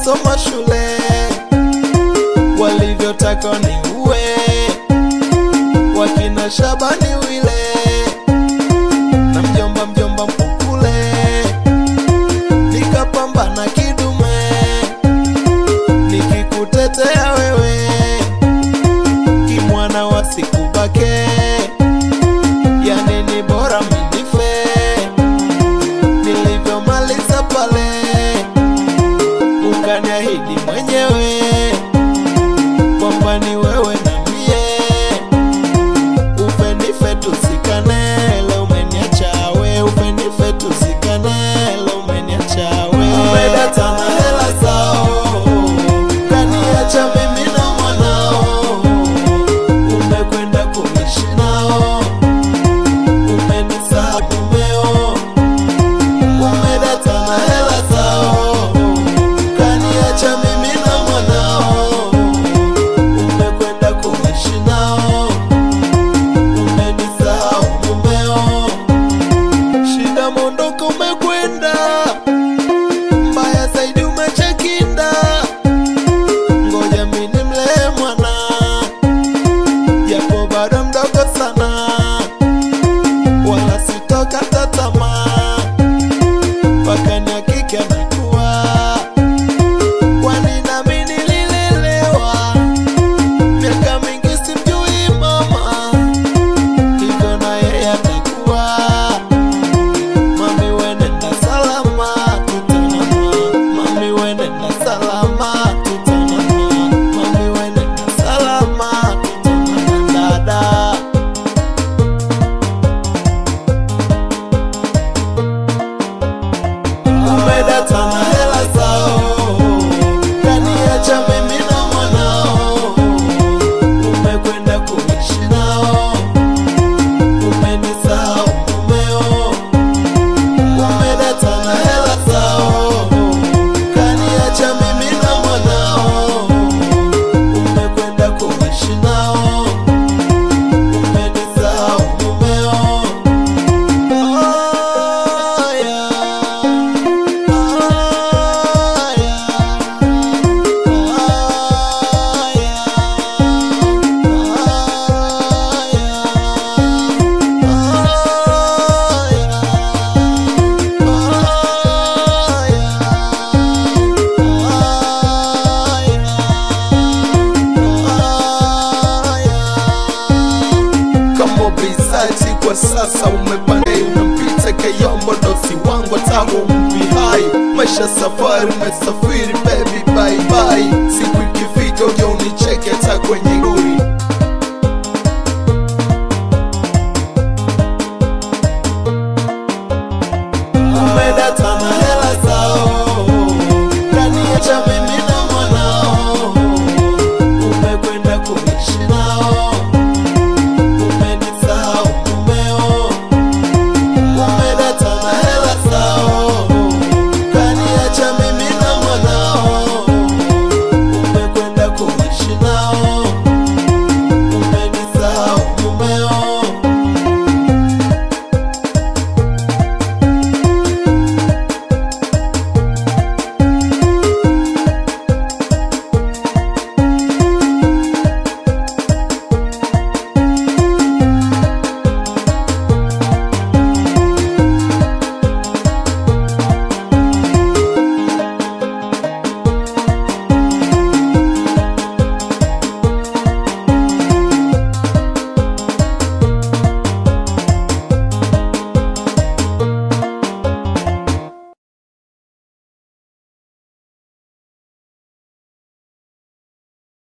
nasoma shule, walivyotaka niue wakina Shabani Wile na mjomba Mpukule, nikapambana kidume nikikutetea wewe kimwana wasikubake, yani ni bora minife. Nilivyomaliza pale ukaniahidi mwenyewe kwamba ni wewe na mie, upenife tuzikane. Leo umeniacha we, upenife tuzikane. Leo umeniacha we, umedata na hela zao, kaniacha mimi na mwanao, umekwenda kuishi nao, umenisahau mumeo. Umedata na hela zao, kaniacha mimi na mwanao, umekwenda kuishi nao, umenisahau mumeo. Shida mondoko umekwenda, mbaya zaidi umechekinda. Ngoja mimi nimlee mwana, japo bado mdogo sana, wala sitokata tamaa mpaka nihakiki anakuwa, kwani nami nililelewa miaka mingi simjui mama, hivyo na yeye atakuwa. Mami we nenda salama, tutanana. Mami we nenda salama, tutanana. Mami we nenda salama, tutanana dada. Umedata na hela zao, kaniacha mimi na mwanao, umekwenda kuishi nao, umenisahau mumeo. Umedata na hela zao, kaniacha mimi na mwanao, umekwenda kuishi nao, umenisahau mumeo. Kama bizaji kwa sasa umepanda, unampita Kayombo dosi wangu tangu mpi hai. Maisha safari, umesafiri baby bye bye, siku ikifika uje unicheke hata kwenye